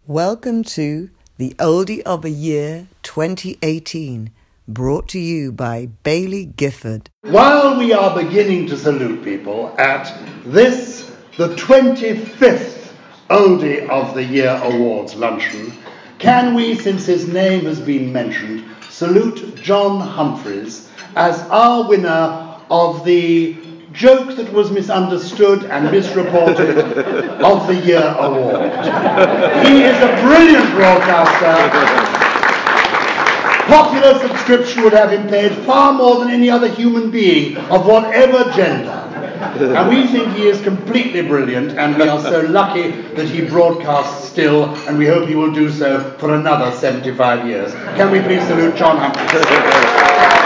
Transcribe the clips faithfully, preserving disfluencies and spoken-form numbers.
Welcome to the Oldie of the Year twenty eighteen, brought to you by Bailey Gifford. While we are beginning to salute people at this, the twenty-fifth Oldie of the Year Awards luncheon, can we, since his name has been mentioned, salute John Humphreys as our winner of the Joke That Was Misunderstood and Misreported of the Year Award. He is a brilliant broadcaster. Popular subscription would have him paid far more than any other human being of whatever gender. And we think he is completely brilliant, and we are so lucky that he broadcasts still, and we hope he will do so for another seventy-five years. Can we please salute John Humphreys?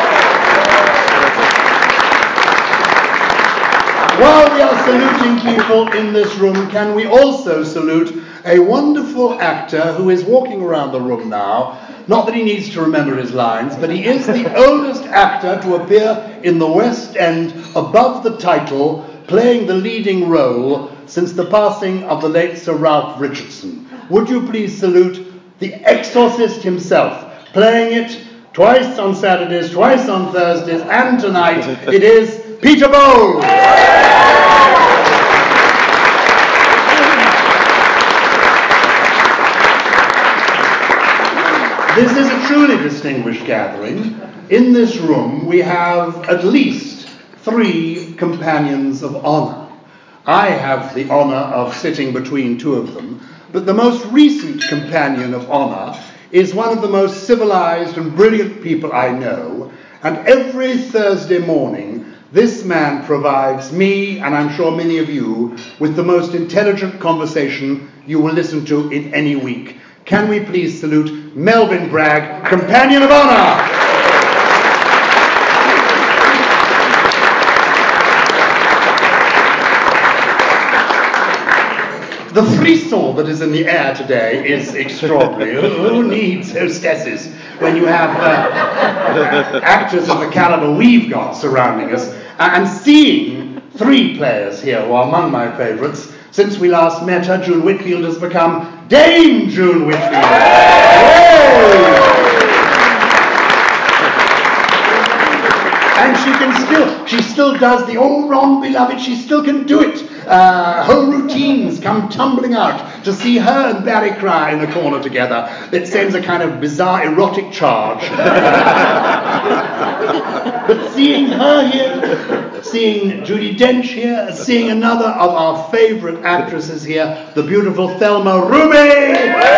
While we are saluting people in this room, can we also salute a wonderful actor who is walking around the room now? Not that he needs to remember his lines, but he is the oldest actor to appear in the West End above the title, playing the leading role since the passing of the late Sir Ralph Richardson. Would you please salute the exorcist himself, playing it twice on Saturdays, twice on Thursdays, and tonight it is Peter Bowles. This is a truly distinguished gathering. In this room we have at least three companions of honour. I have the honour of sitting between two of them, but the most recent companion of honour is one of the most civilized and brilliant people I know, and every Thursday morning this man provides me, and I'm sure many of you, with the most intelligent conversation you will listen to in any week. Can we please salute Melvyn Bragg, Companion of Honour? The frisson that is in the air today is extraordinary. Who needs hostesses when you have uh, actors of the caliber we've got surrounding us? And seeing three players here who are among my favourites. Since we last met her, June Whitfield has become Dame June Whitfield. And she can still, she still does the all wrong, beloved, she still can do it. Uh, whole routines come tumbling out to see her and Barry Cry in the corner together. It sends a kind of bizarre erotic charge. But seeing her here, seeing Judi Dench here, seeing another of our favourite actresses here, the beautiful Thelma Rumi,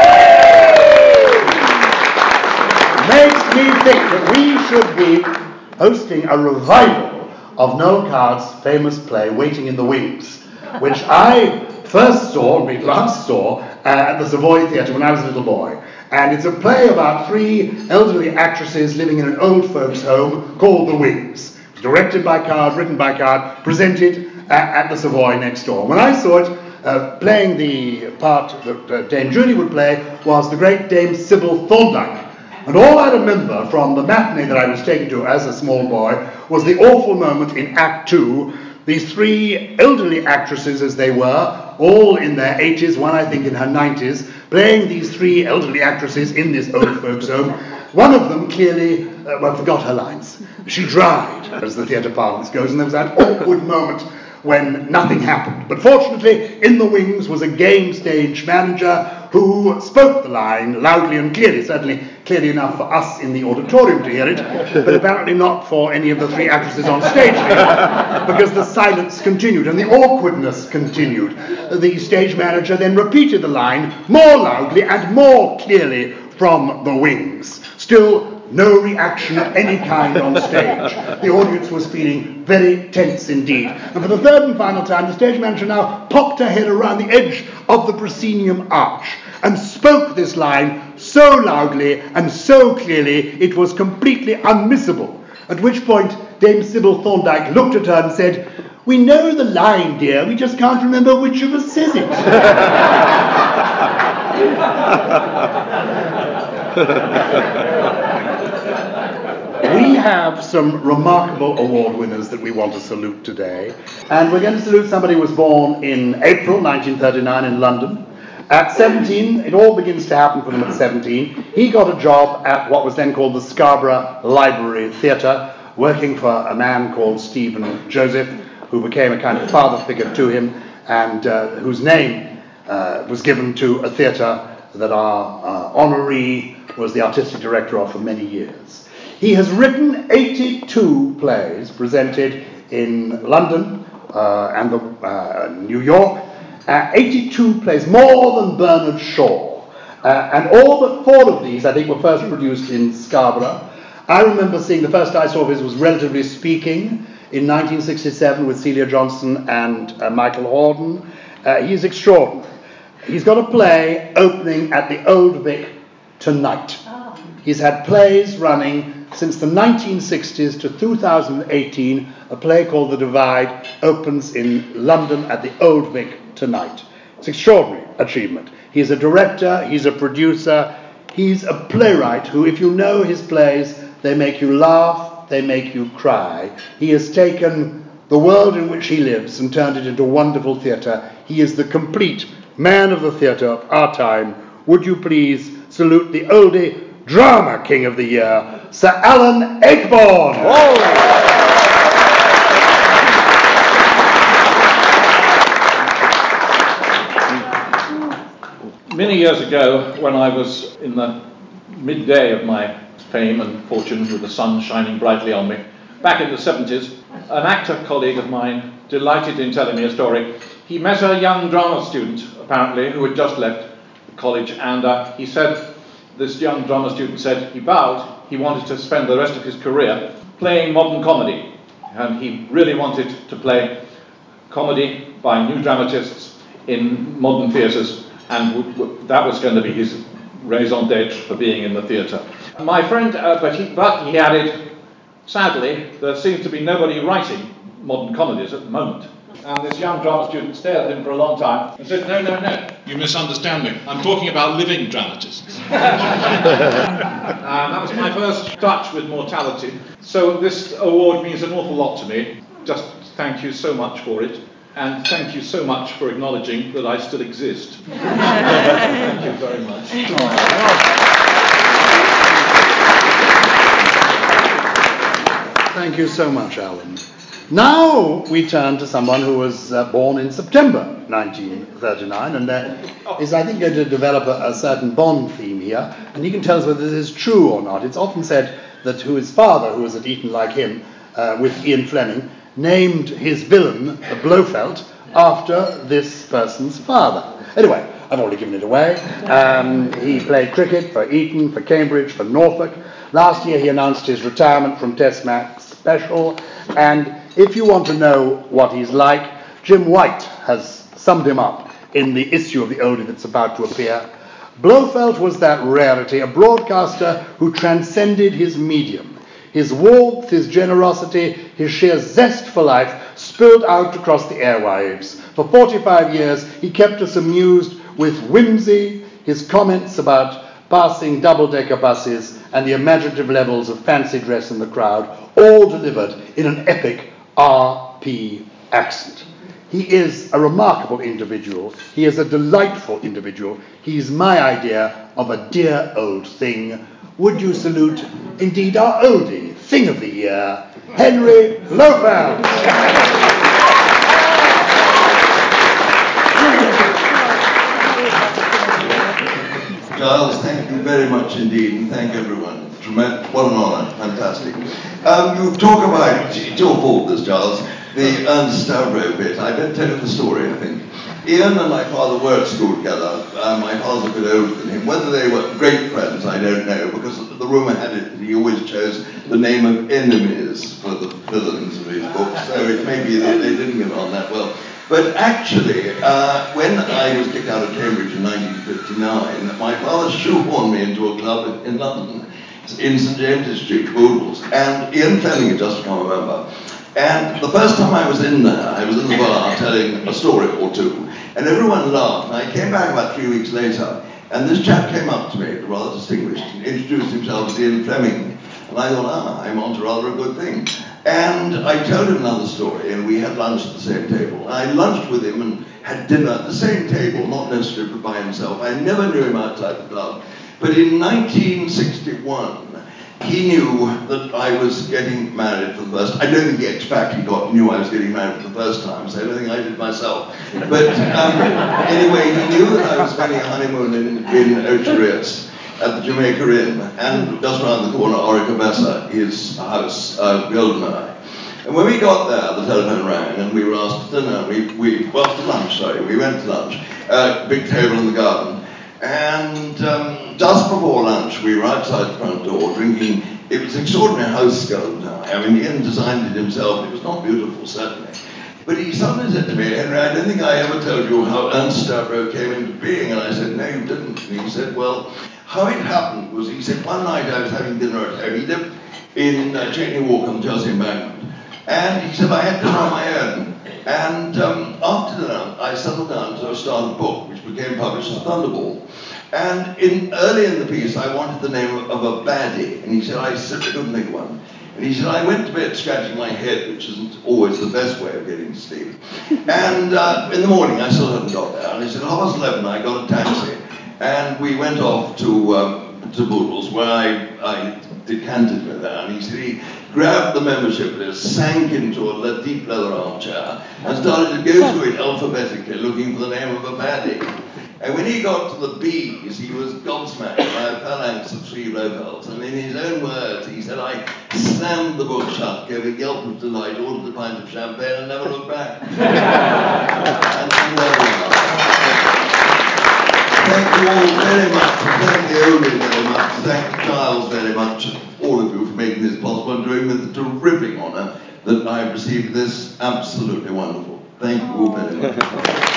makes me think that we should be hosting a revival of Noel Coward's famous play, Waiting in the Wings, which I first saw, we last saw, uh, at the Savoy Theatre when I was a little boy. And it's a play about three elderly actresses living in an old folks' home called The Wings. Directed by Coward, written by Coward, presented uh, at the Savoy next door. When I saw it, uh, playing the part that uh, Dame Judy would play was the great Dame Sybil Thorndike. And all I remember from the matinee that I was taken to as a small boy was the awful moment in Act Two. These three elderly actresses, as they were, all in their eighties, one I think in her nineties, playing these three elderly actresses in this old folks' home. One of them clearly, uh, well, forgot her lines. She dried, as the theatre parlance goes, and there was that awkward moment when nothing happened. But fortunately, in the wings was a game stage manager who spoke the line loudly and clearly, certainly clearly enough for us in the auditorium to hear it, but apparently not for any of the three actresses on stage here, because the silence continued and the awkwardness continued. The stage manager then repeated the line more loudly and more clearly from the wings. Still no reaction of any kind on stage. The audience was feeling very tense indeed. And for the third and final time, the stage manager now popped her head around the edge of the proscenium arch and spoke this line so loudly and so clearly it was completely unmissable. At which point Dame Sybil Thorndike looked at her and said, "We know the line, dear, we just can't remember which of us says it." We have some remarkable award winners that we want to salute today. And we're going to salute somebody who was born in April nineteen thirty-nine in London. At seventeen, it all begins to happen for them at seventeen. He got a job at what was then called the Scarborough Library Theatre, working for a man called Stephen Joseph, who became a kind of father figure to him, and uh, whose name uh, was given to a theatre that our uh, honoree was the artistic director of for many years. He has written eighty-two plays presented in London uh, and the, uh, New York, uh, eighty-two plays, more than Bernard Shaw. Uh, and all but four of these, I think, were first produced in Scarborough. I remember seeing, the first I saw of his was Relatively Speaking in nineteen sixty-seven with Celia Johnson and uh, Michael Hordern. Uh, he is extraordinary. He's got a play opening at the Old Vic tonight. Oh. He's had plays running since the nineteen sixties to two thousand eighteen. A play called The Divide opens in London at the Old Vic tonight. It's an extraordinary achievement. He's a director, he's a producer, he's a playwright who, if you know his plays, they make you laugh, they make you cry. He has taken the world in which he lives and turned it into wonderful theatre. He is the complete man of the theatre of our time. Would you please salute the oldie drama king of the year, Sir Alan Ayckbourn. Whoa. Many years ago, when I was in the midday of my fame and fortune with the sun shining brightly on me, back in the seventies, an actor colleague of mine, delighted in telling me a story, he met a young drama student, apparently, who had just left college, and uh, he said, this young drama student said, he vowed he wanted to spend the rest of his career playing modern comedy, and he really wanted to play comedy by new dramatists in modern theatres, and w- w- that was going to be his raison d'etre for being in the theatre. My friend, uh, but, he, but he added, sadly, there seems to be nobody writing modern comedies at the moment. And this young drama student stared at him for a long time and said, no, no, no, you misunderstand me. I'm talking about living dramatists. And that was my first touch with mortality. So this award means an awful lot to me. Just thank you so much for it. And thank you so much for acknowledging that I still exist. Thank you very much. Thank you so much, Alan. Now we turn to someone who was uh, born in September nineteen thirty-nine, and there is, I think, going to develop a, a certain Bond theme here, and he can tell us whether this is true or not. It's often said that who his father, who was at Eton like him, uh, with Ian Fleming, named his villain, Blofeld, after this person's father. Anyway, I've already given it away. Um, he played cricket for Eton, for Cambridge, for Norfolk. Last year he announced his retirement from Test match special, and if you want to know what he's like, Jim White has summed him up in the issue of the oldie that's about to appear. Blofeld was that rarity, a broadcaster who transcended his medium. His warmth, his generosity, his sheer zest for life spilled out across the airwaves. For forty-five years, he kept us amused with whimsy, his comments about passing double-decker buses, and the imaginative levels of fancy dress in the crowd, all delivered in an epic R P accent. He is a remarkable individual. He is a delightful individual. He's my idea of a dear old thing. Would you salute, indeed, our oldie, thing of the year, Henry Blofeld. Giles, thank you very much indeed, and thank everyone. Tremendous, what an honour, fantastic. Um, you talk about, it's your fault this, Giles, the Ernst Stavro bit. I better tell you the story, I think. Ian and my father were at school together. Uh, my father's a bit older than him. Whether they were great friends, I don't know, because the rumour had it that he always chose the name of enemies for the villains of his books, so it may be that they didn't get on that well. But actually, uh, when I was kicked out of Cambridge in nineteen fifty-nine, my father shoehorned me into a club in London, in St James's Street, Boodles, and Ian Fleming had just become a member. And the first time I was in there, I was in the bar telling a story or two, and everyone laughed. And I came back about three weeks later, and this chap came up to me, rather distinguished, and introduced himself as Ian Fleming. And I thought, ah, I'm onto rather a good thing. And I told him another story, and we had lunch at the same table. And I lunched with him and had dinner at the same table, not necessarily by himself. I never knew him outside the club. But in nineteen sixty-one, he knew that I was getting married for the first time. I don't think he exactly got, knew I was getting married for the first time, so I don't think I did myself. But um, anyway, he knew that I was spending a honeymoon in, in Ocherius at the Jamaica Inn, and just round the corner, Orica Bessa, his house, uh, Goldeneye. And when we got there, the telephone rang, and we were asked to dinner. We, we well, to lunch, sorry. We went to lunch, uh, big table in the garden. And um, just before lunch, we were outside the front door drinking. It was extraordinary house Goldeneye. I mean, Ian designed it himself. It was not beautiful, certainly. But he suddenly said to me, Henry, I don't think I ever told you how Ernst Stavro came into being. And I said, no, you didn't. And he said, well, how it happened was, he said, one night I was having dinner at home. He lived in uh, Cheyne Walk on the Chelsea Embankment. And he said, I had dinner on my own. And um, after dinner, I settled down to start a book, which became published as Thunderball. And in, early in the piece, I wanted the name of, of a baddie. And he said, I simply couldn't think of one. And he said, I went to bed scratching my head, which isn't always the best way of getting to sleep. And uh, in the morning, I still hadn't got there. And he said, half past eleven, I got a taxi. And we went off to, um, to Boodles, where I, I decanted me there. And he said, he grabbed the membership list, sank into a deep leather armchair, and started to go through it alphabetically, looking for the name of a baddie. And when he got to the B's, he was gobsmacked by a phalanx of three locals. And in his own words, he said, I slammed the book shut, gave a yelp of delight, ordered a pint of champagne, and never looked back. And there we are. Thank you all very much. Thank the Oldie very much. Thank Giles very much, and all of you for making this possible, and doing me the terrific honour that I have received this. Absolutely wonderful. Thank you all very much.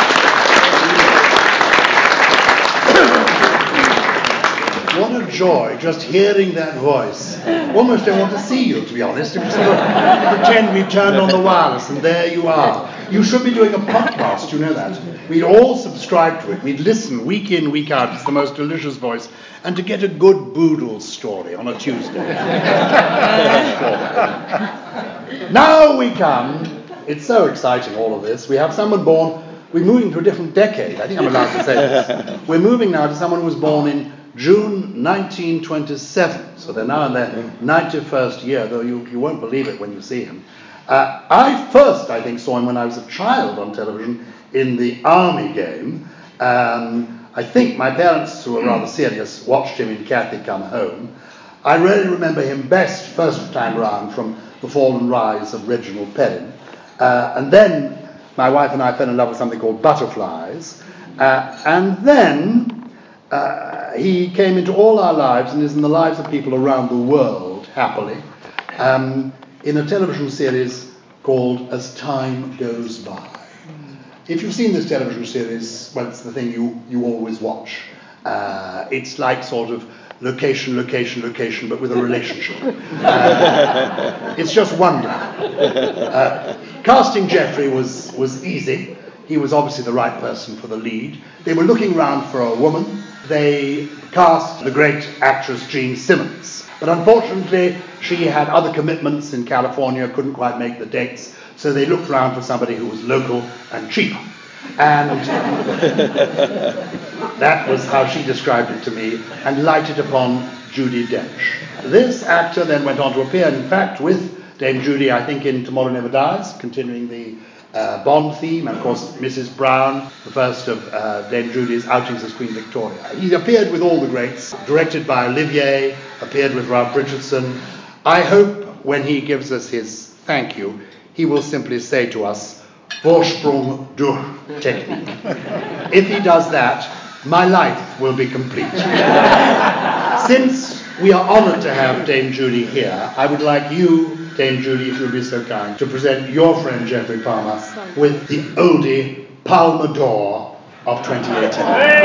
What a joy, just hearing that voice. Almost don't want to see you, to be honest. We sort of pretend we've turned on the wireless and there you are. You should be doing a podcast, you know that. We'd all subscribe to it. We'd listen week in, week out. It's the most delicious voice. And to get a good Boodle story on a Tuesday. Now we come. It's so exciting, all of this. We have someone born. We're moving to a different decade. I think I'm allowed to say this. We're moving now to someone who was born in June nineteen twenty-seven, so they're now in their ninety-first year, though you, you won't believe it when you see him. Uh, I first, I think, saw him when I was a child on television in the Army game. Um, I think my parents, who were rather serious, watched him in Kathy Come Home. I really remember him best first time round from The Fall and Rise of Reginald Perrin. Uh, and then my wife and I fell in love with something called Butterflies. Uh, and then Uh, he came into all our lives and is in the lives of people around the world, happily, um, in a television series called As Time Goes By. If you've seen this television series, well, it's the thing you, you always watch. Uh, it's like sort of location, location, location, but with a relationship. Uh, it's just wonderful. Uh, casting Geoffrey was, was easy. He was obviously the right person for the lead. They were looking around for a woman. They cast the great actress Jean Simmons. But unfortunately, she had other commitments in California, couldn't quite make the dates, so they looked around for somebody who was local and cheap. And that was how she described it to me, and lighted upon Judi Dench. This actor then went on to appear, in fact, with Dame Judi, I think, in Tomorrow Never Dies, continuing the Uh, Bond theme, and of course Missus Brown, the first of uh, Dame Judi's outings as Queen Victoria. He appeared with all the greats, directed by Olivier, appeared with Ralph Richardson. I hope when he gives us his thank you, he will simply say to us, Vorsprung durch Technik. If he does that, my life will be complete. Since we are honoured to have Dame Judi here, I would like you, Dame Judi, if you'll be so kind, to present your friend Geoffrey Palmer with the oldie Palme d'Or of twenty eighteen.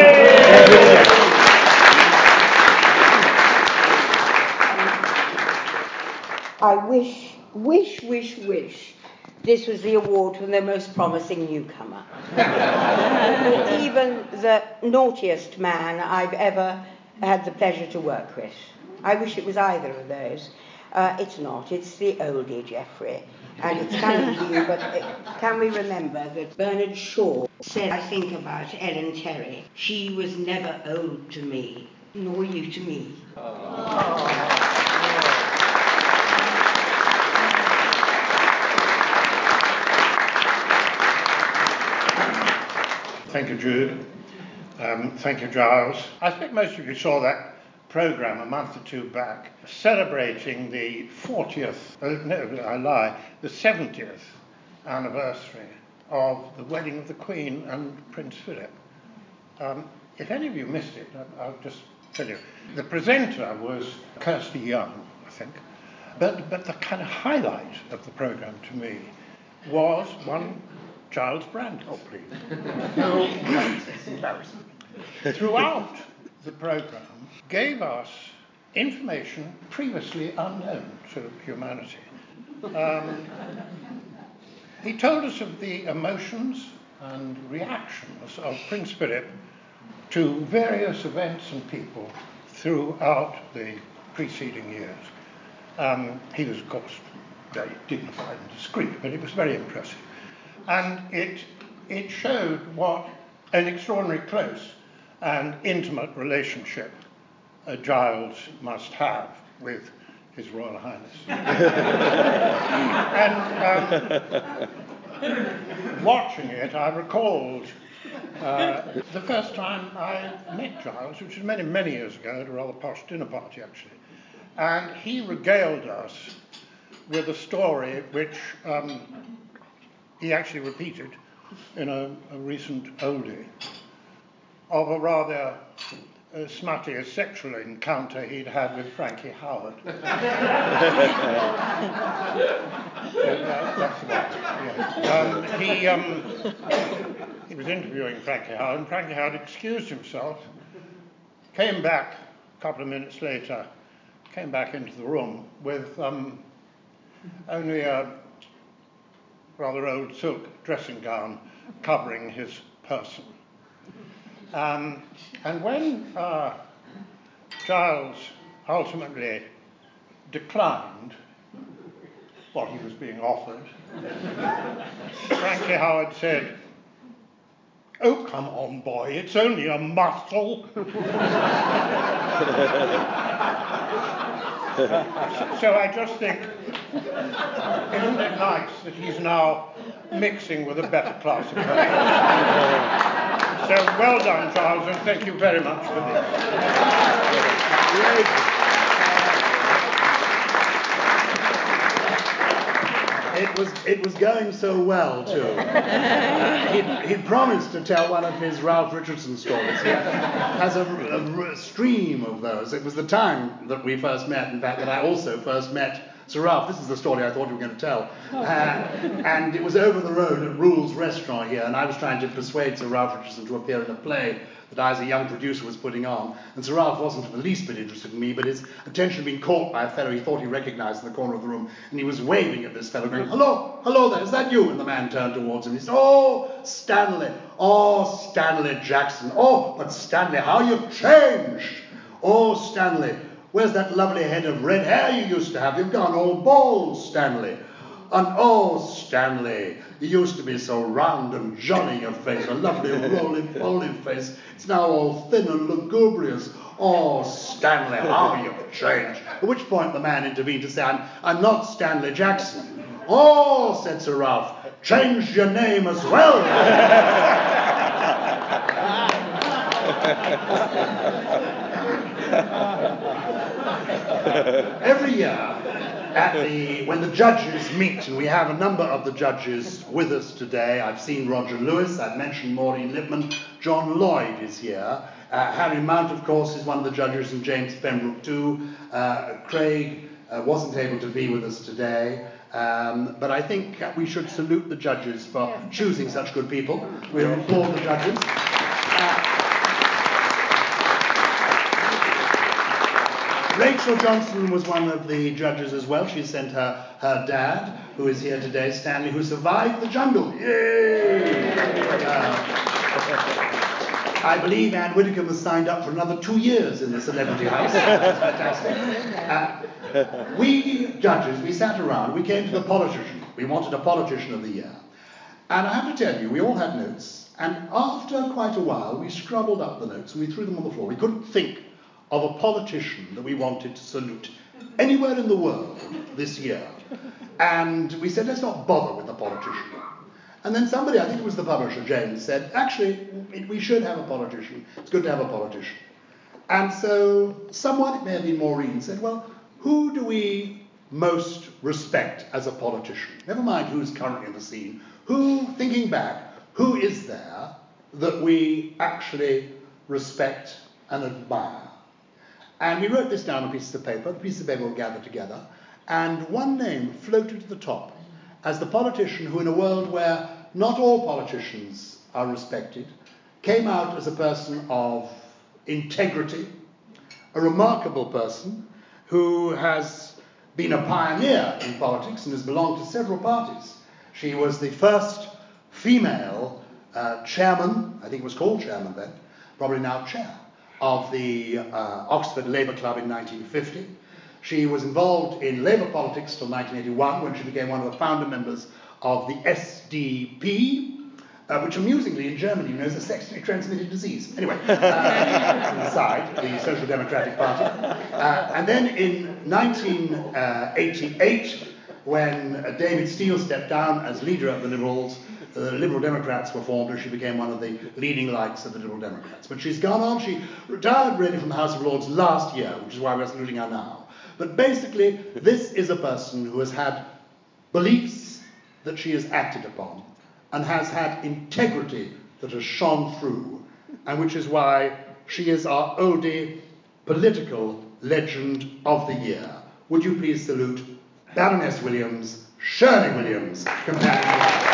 I wish, wish, wish, wish this was the award for the most promising newcomer. Even the naughtiest man I've ever had the pleasure to work with. I wish it was either of those. Uh, it's not. It's the oldie Geoffrey. And it's kind of you, but it, can we remember that Bernard Shaw said, I think about Ellen Terry, she was never old to me, nor you to me. Oh. Thank you, Jude. Um, thank you, Giles. I think most of you saw that programme a month or two back, celebrating the fortieth, uh, no, I lie, the seventieth anniversary of the wedding of the Queen and Prince Philip. Um, if any of you missed it, I'll just tell you. The presenter was Kirsty Young, I think. But, but the kind of highlight of the programme to me was one Giles Brand, oh please. who, throughout the programme, gave us information previously unknown to humanity. Um, he told us of the emotions and reactions of Prince Philip to various events and people throughout the preceding years. Um, he was, of course, very dignified and discreet, but it was very impressive. And it, it showed what an extraordinary close and intimate relationship uh, Giles must have with His Royal Highness. and um, watching it, I recalled uh, the first time I met Giles, which was many, many years ago at a rather posh dinner party, actually. And he regaled us with a story which um, he actually repeated in a, a recent oldie of a rather uh, smutty sexual encounter he'd had with Frankie Howard. uh, that's about it, yeah. um, he, um, he was interviewing Frankie Howard, and Frankie Howard excused himself, came back a couple of minutes later, came back into the room with um, only a rather old silk dressing gown covering his person. Um, and when uh, Giles ultimately declined what he was being offered, Frankie Howard said, "Oh, come on, boy, it's only a muscle." so, so I just think, isn't it nice that he's now mixing with a better class of people? So well done, Giles, and thank you very much for this. It was, it was going so well, too. Uh, he'd, he'd promised to tell one of his Ralph Richardson stories. He has a, a, a stream of those. It was the time that we first met, in fact, that I also first met Sir Ralph. This is the story I thought you were going to tell. Uh, and it was over the road at Rule's restaurant here, and I was trying to persuade Sir Ralph Richardson to appear in a play that I, as a young producer, was putting on. And Sir Ralph wasn't the least bit interested in me, but his attention had been caught by a fellow he thought he recognized in the corner of the room, and he was waving at this fellow, going, "Hello, hello there, is that you?" And the man turned towards him. He said, "Oh, Stanley, oh, Stanley Jackson, oh, but Stanley, how you've changed! Oh, Stanley, where's that lovely head of red hair you used to have? You've gone all bald, Stanley. And oh, Stanley, you used to be so round and jolly, your face, a lovely roly-poly face. It's now all thin and lugubrious. Oh, Stanley, how you've changed." At which point the man intervened to say, I'm, I'm not Stanley Jackson. "Oh," said Sir Ralph, "changed your name as well." Every year, at the, when the judges meet, and we have a number of the judges with us today. I've seen Roger Lewis, I've mentioned Maureen Lipman, John Lloyd is here, uh, Harry Mount, of course, is one of the judges, and James Pembroke too. Uh, Craig uh, wasn't able to be with us today, um, but I think we should salute the judges for choosing such good people. We'll applaud the judges. Uh, Rachel Johnson was one of the judges as well. She sent her, her dad, who is here today, Stanley, who survived the jungle. Yay! Uh, I believe Anne Widdecombe has signed up for another two years in the Celebrity House. That's fantastic. Uh, we judges, we sat around, we came to the politician. We wanted a politician of the year. And I have to tell you, we all had notes, and after quite a while, we scrabbled up the notes and we threw them on the floor. We couldn't think of a politician that we wanted to salute anywhere in the world this year. And we said, let's not bother with the politician. And then somebody, I think it was the publisher, James, said, actually, we should have a politician. It's good to have a politician. And so someone, it may have been Maureen, said, well, who do we most respect as a politician? Never mind who's currently in the scene. Who, thinking back, who is there that we actually respect and admire? And we wrote this down on pieces of paper. The pieces of paper were gathered together. And one name floated to the top as the politician who, in a world where not all politicians are respected, came out as a person of integrity, a remarkable person who has been a pioneer in politics and has belonged to several parties. She was the first female uh, chairman, I think it was called chairman then, probably now chair, of the uh, Oxford Labour Club in nineteen fifty. She was involved in Labour politics till nineteen eighty-one, when she became one of the founder members of the S D P, uh, which amusingly in Germany, you know, is a sexually transmitted disease. Anyway, uh, aside, the Social Democratic Party. Uh, and then in nineteen eighty-eight, when uh, David Steele stepped down as leader of the Liberals, the Liberal Democrats were formed, and she became one of the leading lights of the Liberal Democrats. But she's gone on, she retired really from the House of Lords last year, which is why we're saluting her now. But basically, this is a person who has had beliefs that she has acted upon, and has had integrity that has shone through, and which is why she is our oldie political legend of the year. Would you please salute Baroness Williams, Shirley Williams, companion.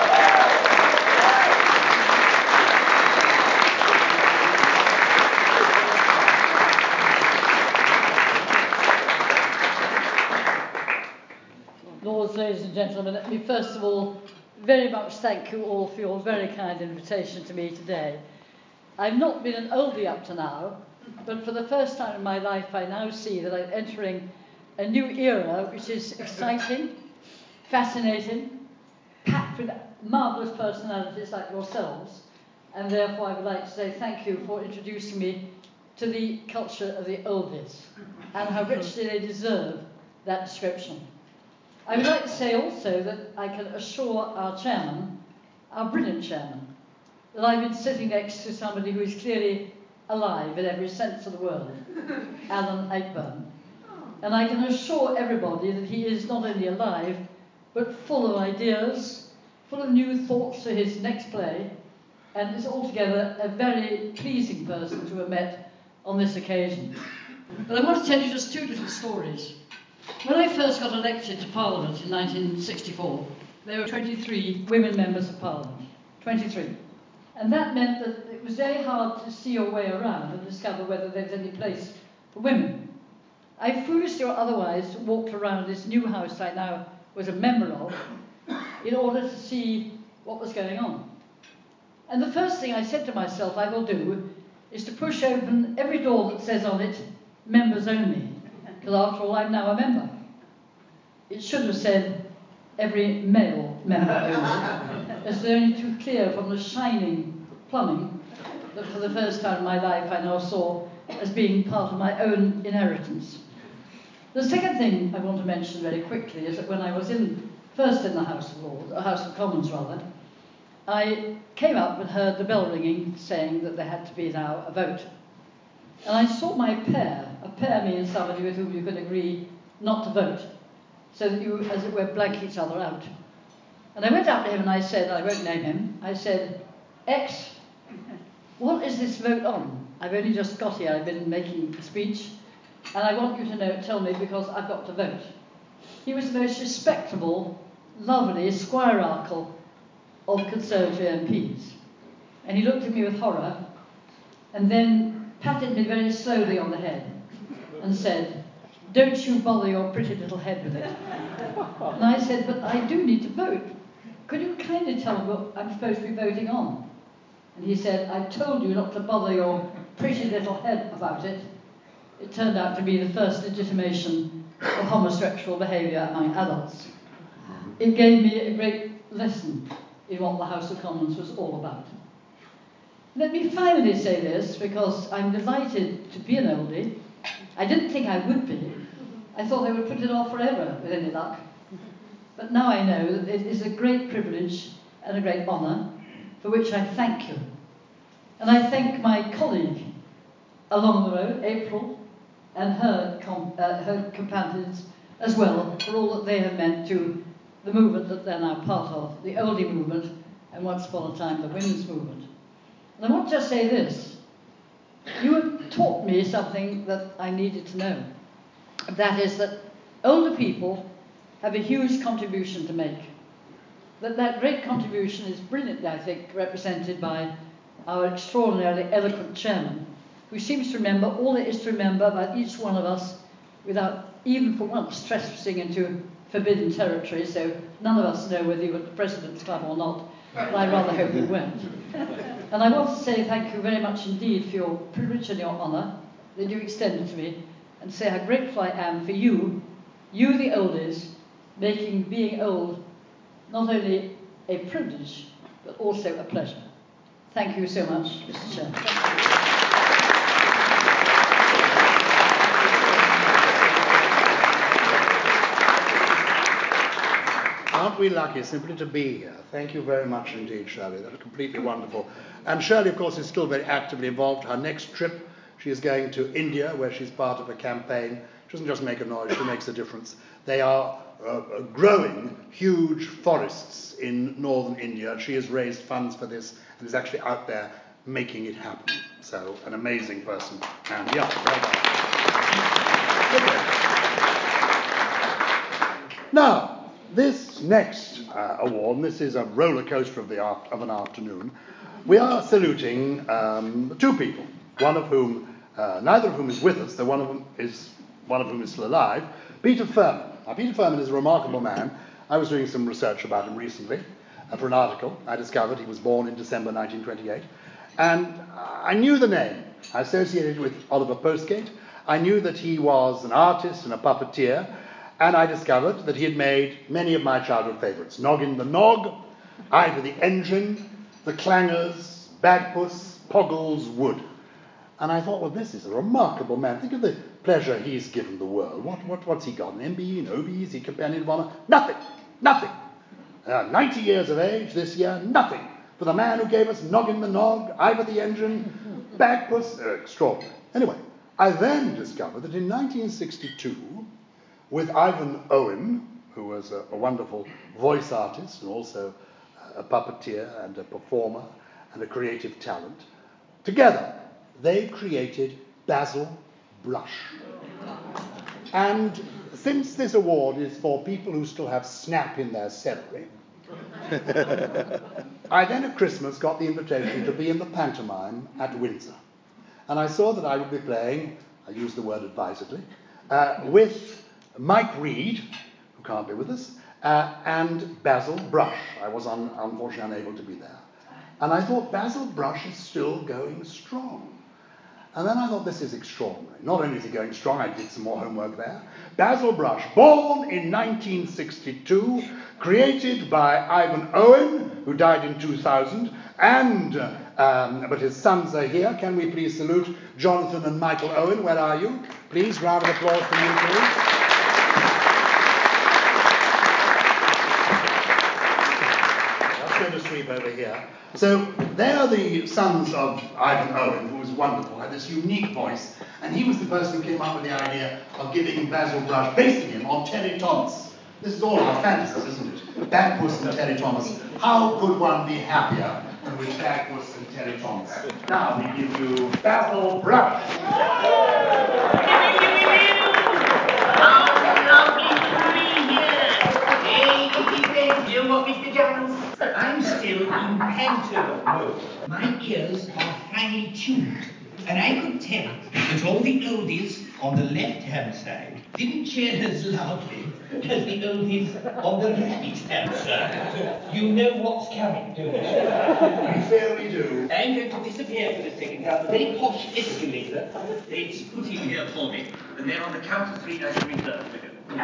Lords, ladies and gentlemen, let me first of all very much thank you all for your very kind invitation to me today. I've not been an oldie up to now, but for the first time in my life I now see that I'm entering a new era which is exciting, fascinating, packed with marvellous personalities like yourselves, and therefore I would like to say thank you for introducing me to the culture of the oldies and how richly they deserve that description. I would like to say also that I can assure our chairman, our brilliant chairman, that I've been sitting next to somebody who is clearly alive in every sense of the word, Alan Ayckbourn. And I can assure everybody that he is not only alive, but full of ideas, full of new thoughts for his next play, and is altogether a very pleasing person to have met on this occasion. But I want to tell you just two little stories. When I first got elected to Parliament in nineteen sixty-four, there were twenty-three women members of Parliament. twenty-three. And that meant that it was very hard to see your way around and discover whether there was any place for women. I foolishly or otherwise walked around this new house I now was a member of in order to see what was going on. And the first thing I said to myself I will do is to push open every door that says on it, members only, because after all I'm now a member. It should have said every male member only, as they're only too clear from the shining plumbing that for the first time in my life I now saw as being part of my own inheritance. The second thing I want to mention very quickly is that when I was in, first in the House of Lords, or House of Commons rather, I came up and heard the bell ringing saying that there had to be now a vote. And I saw my pair. A pair means somebody with whom you could agree not to vote, so that you, as it were, blank each other out. And I went up to him and I said, I won't name him, I said, X, what is this vote on? I've only just got here, I've been making a speech, and I want you to know, tell me because I've got to vote. He was the most respectable, lovely squirearcle of Conservative M Ps. And he looked at me with horror, and then patted me very slowly on the head, and said, don't you bother your pretty little head with it. And I said, but I do need to vote. Could you kindly tell me what I'm supposed to be voting on? And he said, I told you not to bother your pretty little head about it. It turned out to be the first legitimation of homosexual behaviour among adults. It gave me a great lesson in what the House of Commons was all about. Let me finally say this, because I'm delighted to be an oldie. I didn't think I would be. I thought I would put it off forever, with any luck. But now I know that it is a great privilege and a great honour, for which I thank you. And I thank my colleague along the road, April, and her, com- uh, her companions as well, for all that they have meant to the movement that they're now part of, the oldie movement, and once upon a time the women's movement. And I want to just say this. You have taught me something that I needed to know. That is that older people have a huge contribution to make. That that great contribution is brilliantly, I think, represented by our extraordinarily eloquent chairman, who seems to remember all there is to remember about each one of us without even for once trespassing into forbidden territory, so none of us know whether you were at the President's Club or not, but I rather hope you weren't. And I want to say thank you very much indeed for your privilege and your honour that you extended to me, and say how grateful I am for you, you the oldies, making being old not only a privilege, but also a pleasure. Thank you so much, Mister Chairman. Aren't we lucky simply to be here? Thank you very much indeed, Shirley. That was completely wonderful. And Shirley, of course, is still very actively involved. Her next trip, she is going to India, where she's part of a campaign. She doesn't just make a noise, she makes a difference. They are uh, growing huge forests in northern India. She has raised funds for this and is actually out there making it happen. So, an amazing person. And yeah, well done. Now, this next uh, award, and this is a roller coaster of, the art, of an afternoon, we are saluting um, two people, one of whom, uh, neither of whom is with us, though one of them is, one of whom is still alive, Peter Furman. Now, Peter Furman is a remarkable man. I was doing some research about him recently uh, for an article. I discovered he was born in December nineteen twenty-eight, and I knew the name. I associated it with Oliver Postgate. I knew that he was an artist and a puppeteer, and I discovered that he had made many of my childhood favourites. Noggin the Nog, Ivor the Engine, The Clangers, Bagpuss, Poggles Wood. And I thought, well, this is a remarkable man. Think of the pleasure he's given the world. What, what, what's he got? An M B E, an O B E? Is he Companion of Honour? Nothing. Nothing. Uh, ninety years of age this year, nothing. For the man who gave us Noggin the Nog, Ivor the Engine, Bagpuss, uh, extraordinary. Anyway, I then discovered that in nineteen sixty-two, with Ivan Owen, who was a, a wonderful voice artist and also a puppeteer and a performer and a creative talent, together they created Basil Brush. And since this award is for people who still have snap in their celery, I then at Christmas got the invitation to be in the pantomime at Windsor. And I saw that I would be playing, I use the word advisedly, uh, with Mike Reed, who can't be with us, uh, and Basil Brush. I was un- unfortunately unable to be there. And I thought, Basil Brush is still going strong. And then I thought, this is extraordinary. Not only is he going strong, I did some more homework there. Basil Brush, born in nineteen sixty-two, created by Ivan Owen, who died in two thousand, and, um, but his sons are here. Can we please salute Jonathan and Michael Owen? Where are you? Please, round of applause for you, please. To sweep over here. So they are the sons of Ivan Owen, who was wonderful, had this unique voice, and he was the person who came up with the idea of giving Basil Brush, basing him on Terry Thomas. This is all our fantasies, isn't it? Bagpuss and Terry Thomas. How could one be happier than with Bagpuss and Terry Thomas? Now we give you Basil Brush. Mister Giles, I'm still in panto mode. My kills are finely tuned, and I could tell that all the oldies on the left-hand side didn't cheer as loudly as the oldies on the right-hand side. You know what's coming, don't you? We fairly do. I'm going to disappear for a second down the very posh escalator. It's put in here for me, and then on the count of three I shall return to you.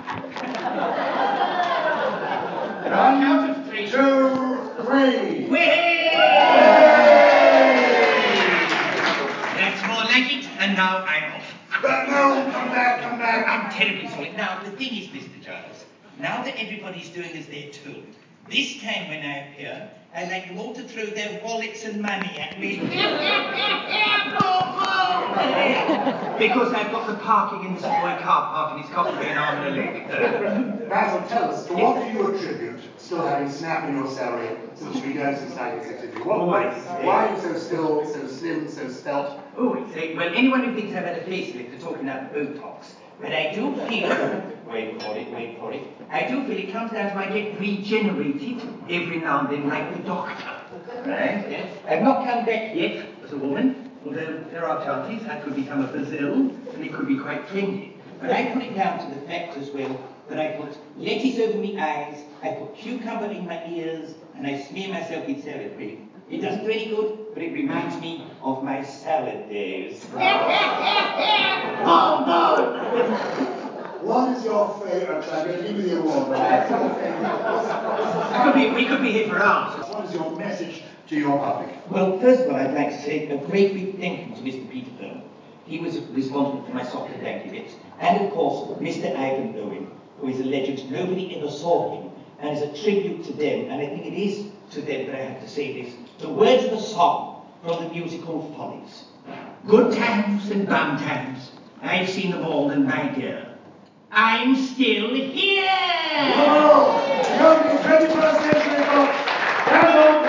On the count of three. Two, three. Way! That's more like it, and now I'm off. But no, come back, come back. I'm terribly sorry. Now, the thing is, Mister Giles, now that everybody's doing as they're told, this time when I appear, I'd like them all to throw their wallets and money at me. Because I've got the parking in the Savoy car park and it's cost me an arm and a leg. Basil, tell us, to what do you attribute still having snap in your salary since we go since nineteen sixty-two? What, why, why are you so still, so slim, so svelte? Oh, it's a, well, anyone who thinks I've had a facelift are talking about Botox. But I do feel, wait for it, wait for it, I do feel it comes down to I get regenerated every now and then like the doctor. Right? Yes. I've not come back yet as a woman, although there are chances I could become a Brazil and it could be quite trendy. But I put it down to the fact as well that I put lettuce over my eyes, I put cucumber in my ears, and I smear myself with salad cream. It doesn't do any good, but it reminds me of my salad days. Oh, no! What is your favourite? I'm going to give you the award. What's your favourite? Could be, we could be here for hours. What is your message to your public? Well, first of all, I'd like to say a great big thank you to Mister Peter Byrne. He was responsible for my soccer blanket bits. And of course, Mister Ivan Owen, who is a legend. Nobody ever saw him. And as a tribute to them, and I think it is to them that I have to say this, the words of the song from the musical Follies. Good times and bad times, I've seen them all, and my dear, I'm still here! Whoa! Young twenty-first century folks, stand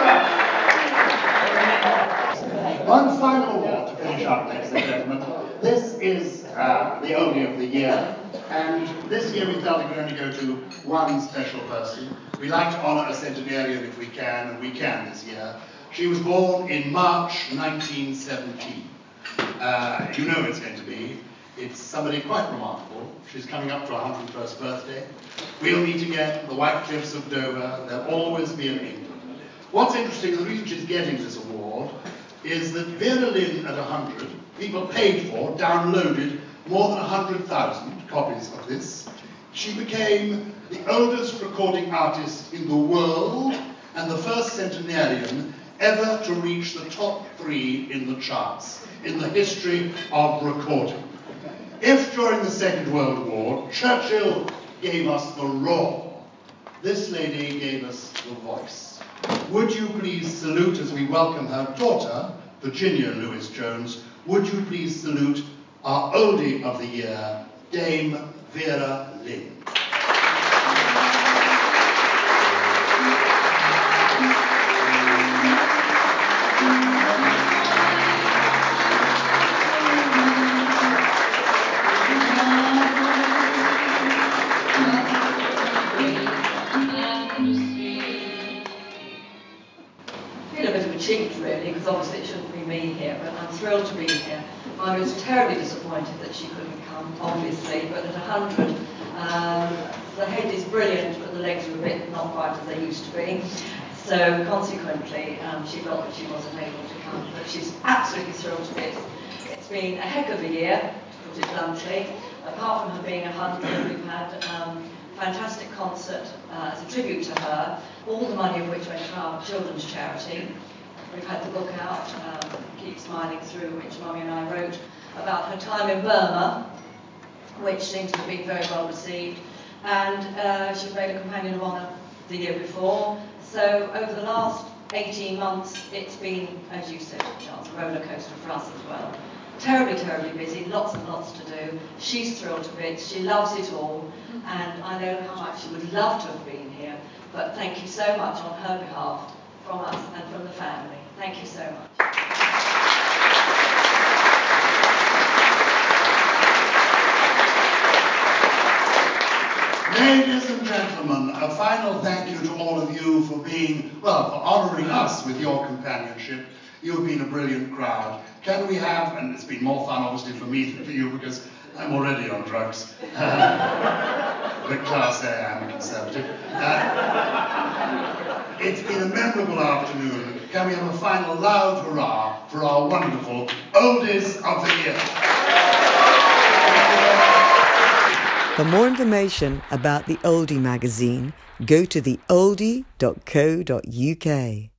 on. One final award to finish up, ladies and gentlemen. This is uh, the oldie of the year, and this year we felt we could only go to one special person. We like to honour a centenarian if we can, and we can this year. She was born in March nineteen seventeen. Uh, you know it's going to be. It's somebody quite remarkable. She's coming up to her one hundred first birthday. We'll meet again, the White Cliffs of Dover. There'll always be an England. What's interesting, the reason she's getting this award is that Vera Lynn at one hundred, people paid for, downloaded more than one hundred thousand copies of this. She became the oldest recording artist in the world and the first centenarian ever to reach the top three in the charts in the history of recording. If during the Second World War Churchill gave us the roar, this lady gave us the voice. Would you please salute as we welcome her daughter, Virginia Lewis-Jones, would you please salute our oldie of the year, Dame Vera Lynn. Really, because obviously it shouldn't be me here, but I'm thrilled to be here. I was terribly disappointed that she couldn't come, obviously, but at one hundred, um, the head is brilliant, but the legs are a bit not quite as they used to be. So consequently, um, she felt that she wasn't able to come, but she's absolutely thrilled to bits. It's been a heck of a year, to put it bluntly. Apart from her being one hundred, we've had um, a fantastic concert uh, as a tribute to her, all the money of which went to our children's charity. We've had the book out, um, Keep Smiling Through, which Mummy and I wrote about her time in Burma, which seems to have been very well received. And uh, she was made a Companion of Honour the year before. So over the last eighteen months, it's been, as you said, Charles, a roller coaster for us as well. Terribly, terribly busy, lots and lots to do. She's thrilled to bits, she loves it all, and I know how much she would love to have been here. But thank you so much on her behalf, from us and from the family. Thank you so much. Ladies and gentlemen, a final thank you to all of you for being, well, for honouring us with your companionship. You've been a brilliant crowd. Can we have, and it's been more fun obviously for me than for you because I'm already on drugs. The class A, I'm a conservative. Uh, it's been a memorable afternoon. Can we have a final loud hurrah for our wonderful Oldies of the Year? For more information about the Oldie magazine, go to the oldie dot co dot uk.